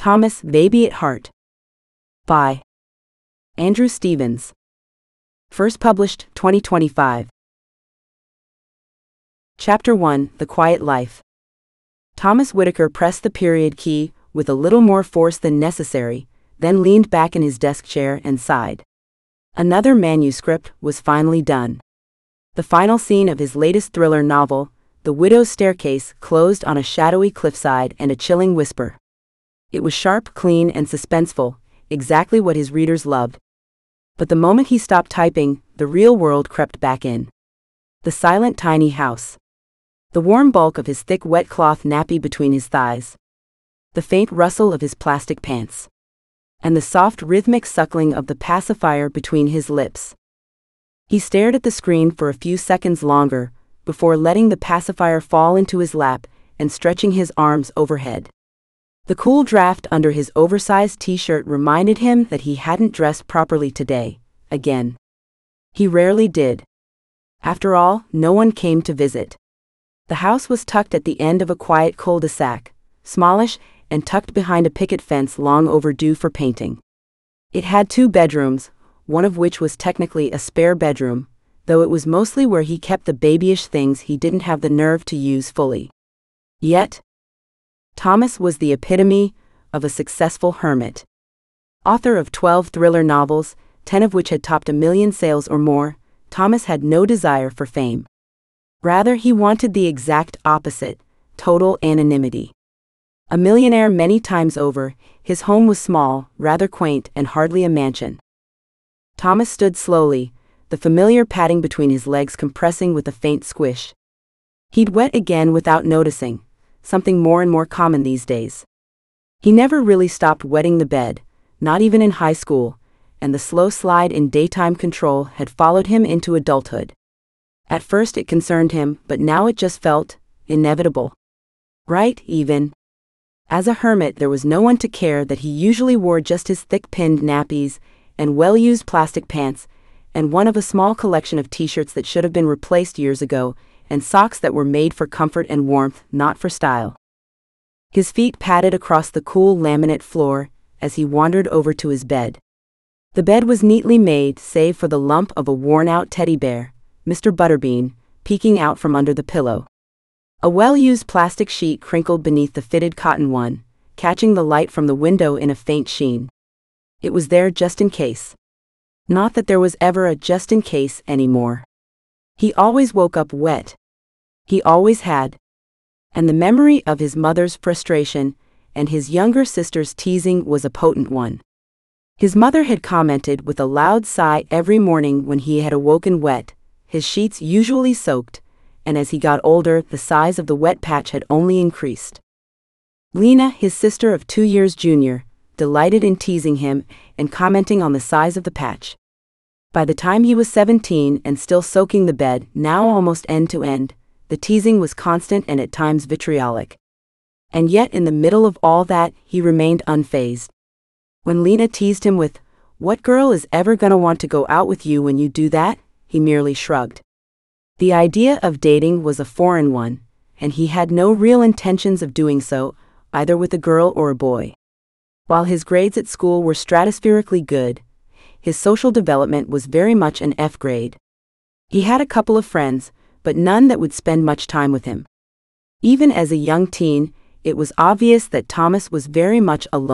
Thomas, Baby at Heart. By Andrew Stevens. First published 2025. Chapter 1: The Quiet Life. Thomas Whitaker pressed the period key with a little more force than necessary, then leaned back in his desk chair and sighed. Another manuscript was finally done. The final scene of his latest thriller novel, The Widow's Staircase, closed on a shadowy cliffside and a chilling whisper. It was sharp, clean, and suspenseful, exactly what his readers loved. But the moment he stopped typing, the real world crept back in. The silent, tiny house. The warm bulk of his thick, wet cloth nappy between his thighs. The faint rustle of his plastic pants. And the soft, rhythmic suckling of the pacifier between his lips. He stared at the screen for a few seconds longer, before letting the pacifier fall into his lap and stretching his arms overhead. The cool draft under his oversized t-shirt reminded him that he hadn't dressed properly today, again. He rarely did. After all, no one came to visit. The house was tucked at the end of a quiet cul-de-sac, smallish and tucked behind a picket fence long overdue for painting. It had 2 bedrooms, one of which was technically a spare bedroom, though it was mostly where he kept the babyish things he didn't have the nerve to use fully. Yet, Thomas was the epitome of a successful hermit. Author of 12 thriller novels, 10 of which had topped 1 million sales or more, Thomas had no desire for fame. Rather, he wanted the exact opposite: total anonymity. A millionaire many times over, his home was small, rather quaint, and hardly a mansion. Thomas stood slowly, the familiar padding between his legs compressing with a faint squish. He'd wet again without noticing, something more and more common these days. He never really stopped wetting the bed, not even in high school, and the slow slide in daytime control had followed him into adulthood. At first it concerned him, but now it just felt inevitable. Right, even. As a hermit, there was no one to care that he usually wore just his thick-pinned nappies and well-used plastic pants, and one of a small collection of t-shirts that should have been replaced years ago, and socks that were made for comfort and warmth, not for style. His feet padded across the cool laminate floor as he wandered over to his bed. The bed was neatly made, save for the lump of a worn-out teddy bear, Mr. Butterbean, peeking out from under the pillow. A well-used plastic sheet crinkled beneath the fitted cotton one, catching the light from the window in a faint sheen. It was there just in case. Not that there was ever a just in case anymore. He always woke up wet. He always had. And the memory of his mother's frustration and his younger sister's teasing was a potent one. His mother had commented with a loud sigh every morning when he had awoken wet, his sheets usually soaked, and as he got older, the size of the wet patch had only increased. Lena, his sister of 2 years junior, delighted in teasing him and commenting on the size of the patch. By the time he was 17 and still soaking the bed, now almost end to end, the teasing was constant and at times vitriolic. And yet in the middle of all that, he remained unfazed. When Lena teased him with, "What girl is ever gonna want to go out with you when you do that?" he merely shrugged. The idea of dating was a foreign one, and he had no real intentions of doing so, either with a girl or a boy. While his grades at school were stratospherically good, his social development was very much an F grade. He had a couple of friends, but none that would spend much time with him. Even as a young teen, it was obvious that Thomas was very much alone.